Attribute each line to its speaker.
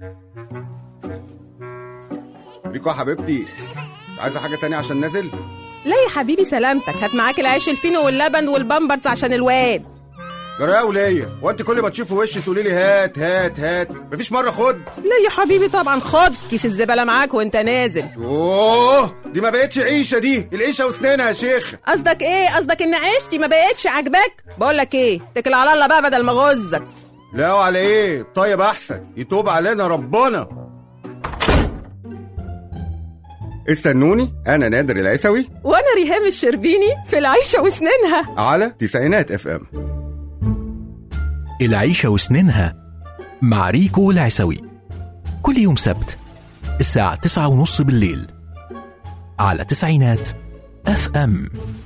Speaker 1: ريكو يا حبيبتي، عايزة حاجة تانية عشان نازل؟
Speaker 2: لا يا حبيبي سلامتك، هات معاك العيش الفينو واللبن والبامبرز عشان الواد.
Speaker 1: جرايه وليا، وانت كل ما تشوفي وشي تقولي لي هات هات هات، مفيش مرة خد؟
Speaker 2: لا يا حبيبي طبعا خد كيس الزبالة معاك وانت نازل.
Speaker 1: اوه دي ما بقتش عيشة، دي العيشة وسنينها يا شيخ.
Speaker 2: قصدك ايه؟ قصدك ان عيشتي ما بقتش عاجباك؟ بقولك ايه، اتكل على الله بقى بدل ما غزك.
Speaker 1: لا وعلى ايه؟ طيب احسن يتوب علينا ربنا. استنوني، انا نادر العيسوي
Speaker 2: وانا ريهام الشربيني في العيشة وسنينها
Speaker 1: على تسعينات FM.
Speaker 3: العيشة وسنينها مع ريكو العيسوي، كل يوم سبت الساعة 9:30 بالليل على تسعينات FM.